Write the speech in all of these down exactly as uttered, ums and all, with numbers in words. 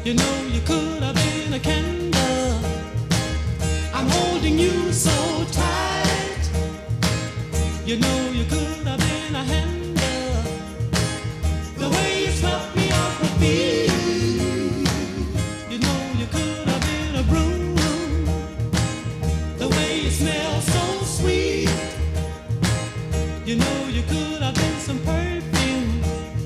You know you could have been a candle. I'm holding you so tight. You know you could have been a handle. The way you swept me off my feet. You know you could have been a broom. The way you smell so sweet. You know you could have been some perfume.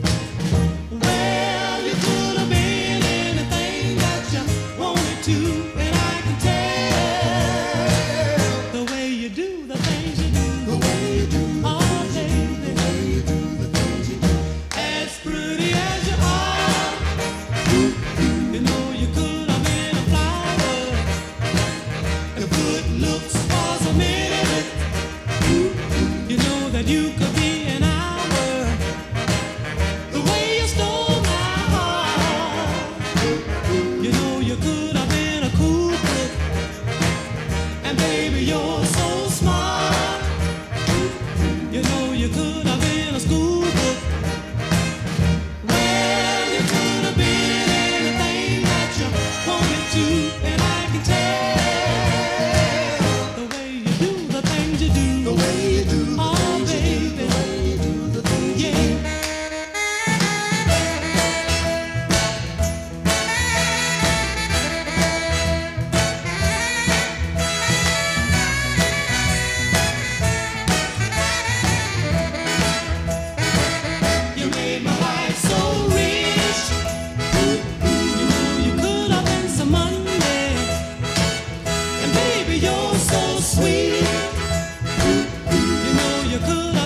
Well, you could have been anything that you wanted to, and I can tell the way you do the things you do. The way you do the Oh, things you do, the baby, way you do the things you do. as pretty as you are, you know you could have been a flower. If good looks was a minute, you know that you could be an hour. The way you stole my heart, you know you could have been a cool book. And baby, you're so smart. You know you could have been a school book. Well, you could have been anything that you wanted to, and I can tell the way you do the things you do. The way you do the Oh, things you do, the baby. way you do the things you do. Yeah. You made my life so rich. You know you could have been some money. And baby, you're so sweet. You know you could